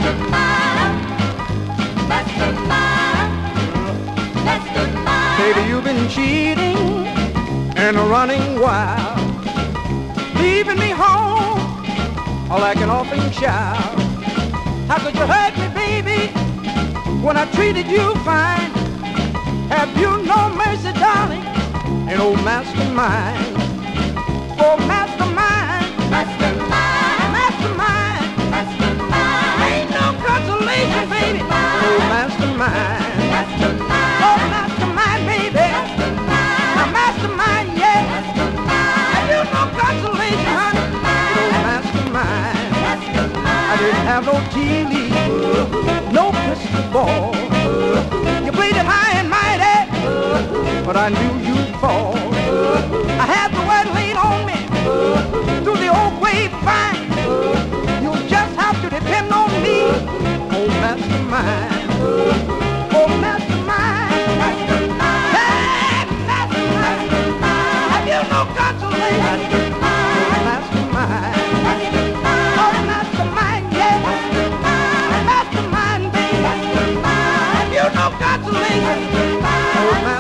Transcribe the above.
mastermind, mastermind, mastermind. Baby, you've been cheating and running wild, leaving me home like an orphan child. How could you hurt me, baby, when I treated you fine? Have you no mercy, darling, an old mastermind? Oh, mastermind, Mastermind, mastermind, mastermind, ain't no consolation, baby. Oh, mastermind, mastermind, oh, mastermind, baby. mastermind, Mastermind, yeah. mastermind, Have you no consolation, honey? Oh, mastermind. I didn't have no tea leaf, no crystal ball. You played it high and mighty, but I knew you'd fall. I had the word laid on me through the old grapevine. You'll just have to depend on me. Oh, mastermind. Oh, mastermind. mastermind, Hey, mastermind. Have you no consolation?